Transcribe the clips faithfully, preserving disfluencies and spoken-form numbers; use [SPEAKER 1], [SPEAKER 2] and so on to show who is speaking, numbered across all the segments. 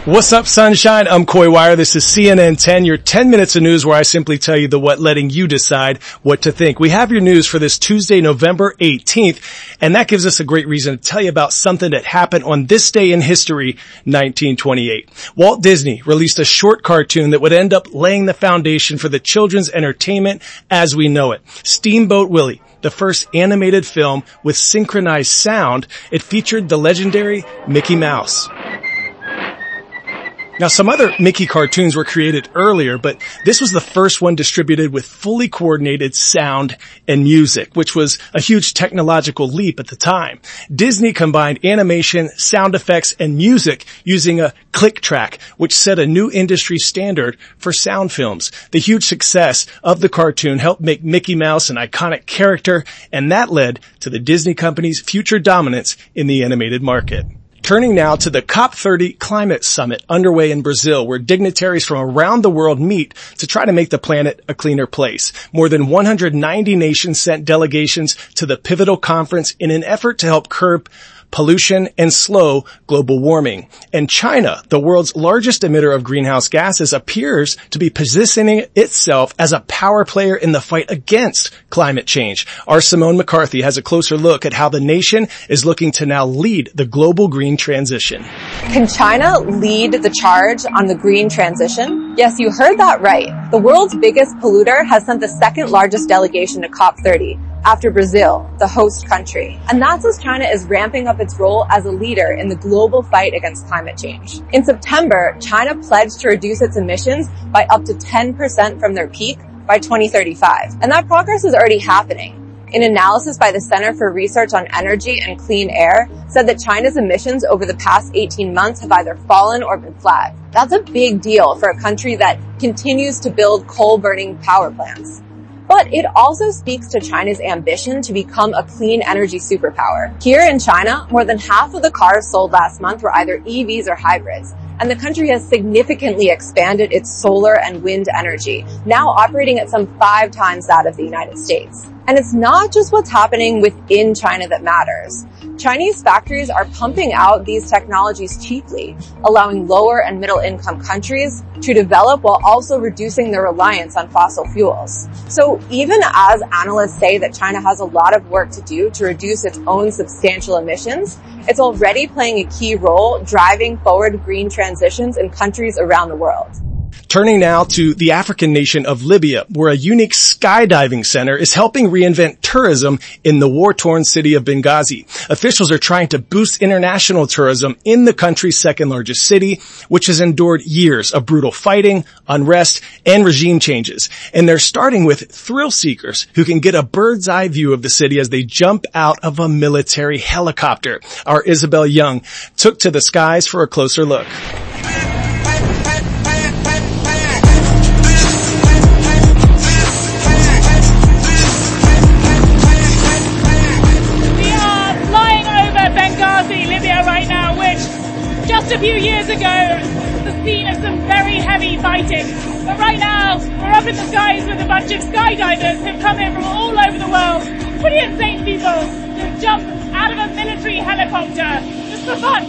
[SPEAKER 1] What's up, sunshine? I'm Coy Wire. This is C N N ten, your ten minutes of news where I simply tell you the what, letting you decide what to think. We have your news for this Tuesday, November eighteenth, and that gives us a great reason to tell you about something that happened on this day in history, nineteen twenty-eight. Walt Disney released a short cartoon that would end up laying the foundation for the children's entertainment as we know it. Steamboat Willie, the first animated film with synchronized sound. It featured the legendary Mickey Mouse. Now, some other Mickey cartoons were created earlier, but this was the first one distributed with fully coordinated sound and music, which was a huge technological leap at the time. Disney combined animation, sound effects, and music using a click track, which set a new industry standard for sound films. The huge success of the cartoon helped make Mickey Mouse an iconic character, and that led to the Disney company's future dominance in the animated market. Turning now to the COP thirty Climate Summit underway in Brazil, where dignitaries from around the world meet to try to make the planet a cleaner place. More than one hundred ninety nations sent delegations to the pivotal conference in an effort to help curb pollution and slow global warming. And China, the world's largest emitter of greenhouse gases, appears to be positioning itself as a power player in the fight against climate change. Our Simone McCarthy has a closer look at how the nation is looking to now lead the global green transition.
[SPEAKER 2] Can China lead the charge on the green transition? Yes, you heard that right. The world's biggest polluter has sent the second largest delegation to COP thirty. After Brazil, the host country. And that's as China is ramping up its role as a leader in the global fight against climate change. In September, China pledged to reduce its emissions by up to ten percent from their peak by twenty thirty-five. And that progress is already happening. An analysis by the Center for Research on Energy and Clean Air said that China's emissions over the past eighteen months have either fallen or been flat. That's a big deal for a country that continues to build coal-burning power plants. But it also speaks to China's ambition to become a clean energy superpower. Here in China, more than half of the cars sold last month were either E Vs or hybrids. And the country has significantly expanded its solar and wind energy, now operating at some five times that of the United States. And it's not just what's happening within China that matters. Chinese factories are pumping out these technologies cheaply, allowing lower and middle income countries to develop while also reducing their reliance on fossil fuels. So even as analysts say that China has a lot of work to do to reduce its own substantial emissions, it's already playing a key role driving forward green transitions in countries around the world.
[SPEAKER 1] Turning now to the African nation of Libya, where a unique skydiving center is helping reinvent tourism in the war-torn city of Benghazi. Officials are trying to boost international tourism in the country's second largest city, which has endured years of brutal fighting, unrest, and regime changes. And they're starting with thrill seekers who can get a bird's eye view of the city as they jump out of a military helicopter. Our Isabel Young took to the skies for a closer look.
[SPEAKER 3] Just a few years ago, the scene of some very heavy fighting. But right now, we're up in the skies with a bunch of skydivers who've come in from all over the world. Pretty insane people to jump out of a military helicopter just for fun.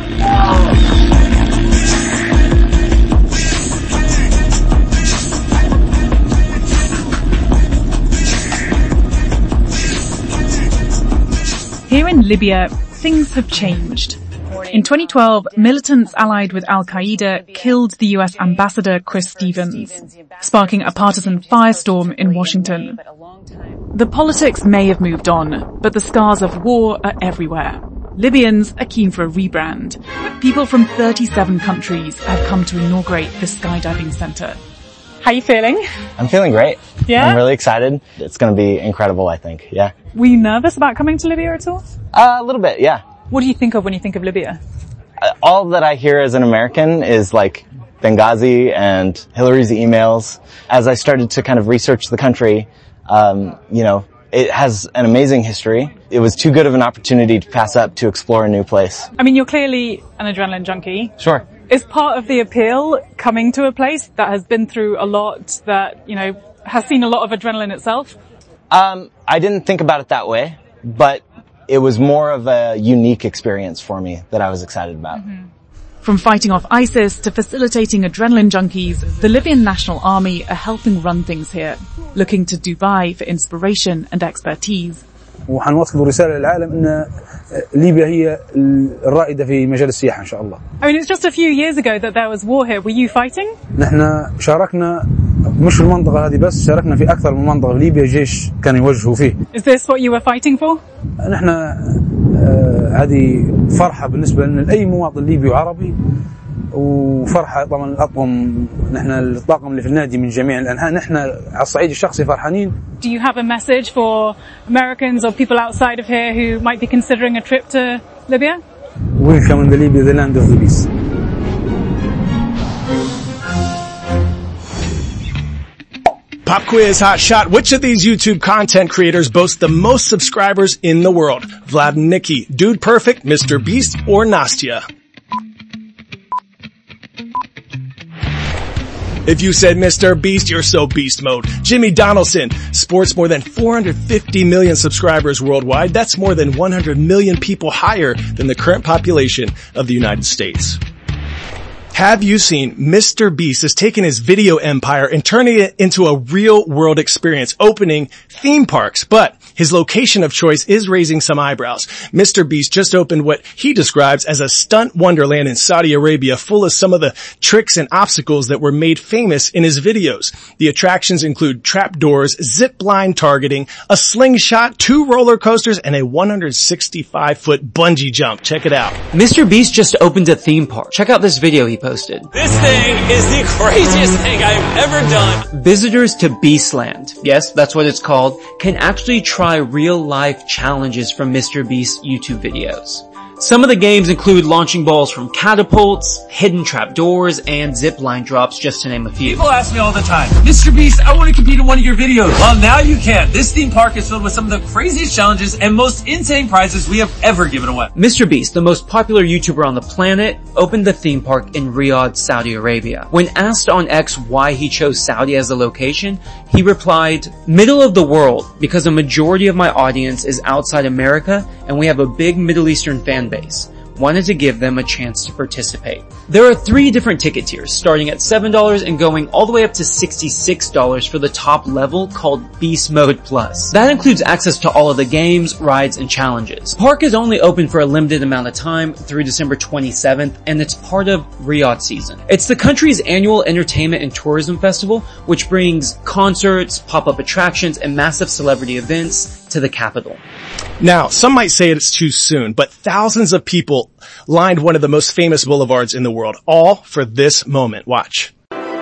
[SPEAKER 4] Here in Libya, things have changed. In twenty twelve, militants allied with Al-Qaeda killed the U S ambassador Chris Stevens, sparking a partisan firestorm in Washington. The politics may have moved on, but the scars of war are everywhere. Libyans are keen for a rebrand. People from thirty-seven countries have come to inaugurate the skydiving center.
[SPEAKER 5] How are you feeling?
[SPEAKER 6] I'm feeling great.
[SPEAKER 5] Yeah?
[SPEAKER 6] I'm really excited. It's going to be incredible, I think. Yeah.
[SPEAKER 5] Were you nervous about coming to Libya at all?
[SPEAKER 6] Uh, a little bit, yeah.
[SPEAKER 5] What do you think of when you think of Libya?
[SPEAKER 6] Uh, all that I hear as an American is like Benghazi and Hillary's emails. As I started to kind of research the country, um, you know, it has an amazing history. It was too good of an opportunity to pass up to explore a new place.
[SPEAKER 5] I mean, you're clearly an adrenaline junkie.
[SPEAKER 6] Sure.
[SPEAKER 5] Is part of the appeal coming to a place that has been through a lot, that, you know, has seen a lot of adrenaline itself?
[SPEAKER 6] Um, I didn't think about it that way, but it was more of a unique experience for me that I was excited about.
[SPEAKER 5] Mm-hmm.
[SPEAKER 4] From fighting off ISIS to facilitating adrenaline junkies, the Libyan National Army are helping run things here, looking to Dubai for inspiration and expertise.
[SPEAKER 7] وحنوصل رسالة للعالم إن ليبيا هي الرائدة في مجال السياحة إن شاء الله.
[SPEAKER 5] I mean, it's just a few years ago that there was war here. Were you fighting?
[SPEAKER 7] نحن شاركنا مش في المنطقة هذه بس، شاركنا في أكثر من منطقة في ليبيا الجيش كان يوجهوا فيه.
[SPEAKER 5] Is this what you were fighting for?
[SPEAKER 7] نحن هذه فرحة بالنسبة لنا لأي مواطن ليبي وعربي، وفرحة طبعا الأطقم نحن الطاقم اللي في النادي من جميع الأنحاء نحن على الصعيد الشخصي فرحانين.
[SPEAKER 5] Do you have a message for Americans or people outside of here who might be considering a trip to Libya?
[SPEAKER 7] Welcome in the Libya, the land of the beast.
[SPEAKER 1] Pop quiz, hot shot. Which of these YouTube content creators boasts the most subscribers in the world? Vlad and Nikki, Dude Perfect, Mister Beast, or Nastya? If you said Mister Beast, you're so beast mode. Jimmy Donaldson sports more than four hundred fifty million subscribers worldwide. That's more than one hundred million people higher than the current population of the United States. Have you seen Mister Beast has taken his video empire and turning it into a real world experience, opening theme parks, but his location of choice is raising some eyebrows. Mister Beast just opened what he describes as a stunt wonderland in Saudi Arabia, full of some of the tricks and obstacles that were made famous in his videos. The attractions include trapdoors, zip line targeting, a slingshot, two roller coasters, and a one hundred sixty-five foot bungee jump. Check it out.
[SPEAKER 8] Mister Beast just opened a theme park. Check out this video he posted.
[SPEAKER 9] This thing is the craziest thing I've ever done.
[SPEAKER 8] Visitors to Beastland, yes, that's what it's called, can actually try real-life challenges from Mister Beast's YouTube videos. Some of the games include launching balls from catapults, hidden trapdoors, and zipline drops, just to name a few.
[SPEAKER 9] People ask me all the time, Mister Beast, I want to compete in one of your videos. Well, now you can. This theme park is filled with some of the craziest challenges and most insane prizes we have ever given away.
[SPEAKER 8] Mister Beast, the most popular YouTuber on the planet, opened the theme park in Riyadh, Saudi Arabia. When asked on X why he chose Saudi as a location, he replied, "Middle of the world, because a majority of my audience is outside America and we have a big Middle Eastern fan base. Wanted to give them a chance to participate." There are three different ticket tiers, starting at seven dollars and going all the way up to sixty-six dollars for the top level called Beast Mode Plus. That includes access to all of the games, rides, and challenges. The park is only open for a limited amount of time through December twenty-seventh, and it's part of Riyadh season. It's the country's annual entertainment and tourism festival, which brings concerts, pop-up attractions, and massive celebrity events to the capital.
[SPEAKER 1] Now, some might say it's too soon, but thousands of people lined one of the most famous boulevards in the world, all for this moment. Watch.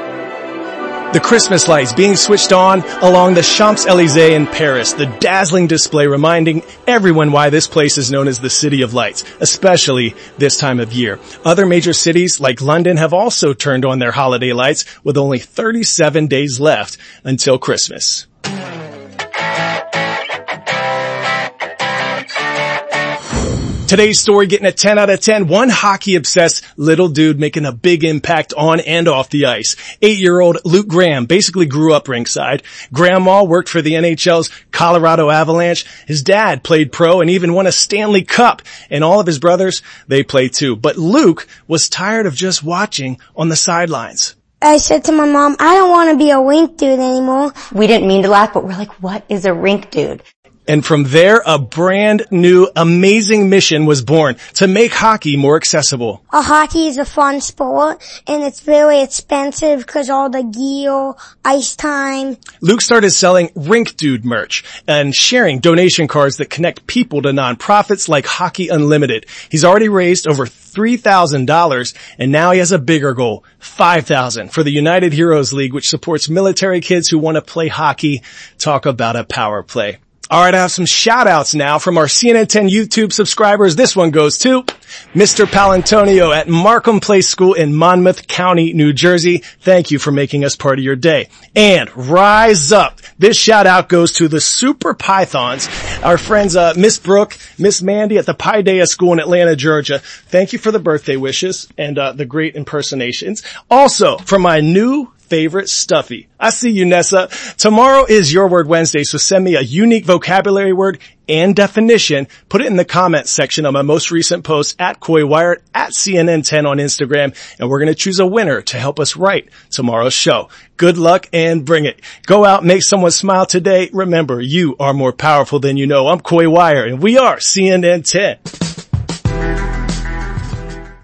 [SPEAKER 1] The Christmas lights being switched on along the Champs-Élysées in Paris, the dazzling display reminding everyone why this place is known as the City of Lights, especially this time of year. Other major cities like London have also turned on their holiday lights with only thirty-seven days left until Christmas. Today's story getting a ten out of ten. One hockey-obsessed little dude making a big impact on and off the ice. Eight-year-old Luke Graham basically grew up ringside. Grandma worked for the N H L's Colorado Avalanche. His dad played pro and even won a Stanley Cup. And all of his brothers, they played too. But Luke was tired of just watching on the sidelines.
[SPEAKER 10] I said to my mom, I don't want to be a rink dude anymore.
[SPEAKER 11] We didn't mean to laugh, but we're like, what is a rink dude?
[SPEAKER 1] And from there, a brand new, amazing mission was born to make hockey more accessible.
[SPEAKER 10] Uh, hockey is a fun sport, and it's very expensive because all the gear, ice time.
[SPEAKER 1] Luke started selling Rink Dude merch and sharing donation cards that connect people to nonprofits like Hockey Unlimited. He's already raised over three thousand dollars, and now he has a bigger goal, five thousand dollars, for the United Heroes League, which supports military kids who want to play hockey. Talk about a power play. All right, I have some shout-outs now from our C N N ten YouTube subscribers. This one goes to Mister Palantonio at Markham Place School in Monmouth County, New Jersey. Thank you for making us part of your day. And rise up. This shout-out goes to the Super Pythons, our friends uh, Miss Brooke, Miss Mandy at the Paideia School in Atlanta, Georgia. Thank you for the birthday wishes and uh, the great impersonations. Also, from my new favorite Stuffy. I see you, Nessa. Tomorrow is Your Word Wednesday, so send me a unique vocabulary word and definition, put it in the comments section of my most recent post at Coy Wyatt, at C N N ten on Instagram, and we're going to choose a winner to help us write tomorrow's show. Good luck and bring it. Go out, make someone smile today. Remember, you are more powerful than you know. I'm Coy Wyatt, and we are C N N ten.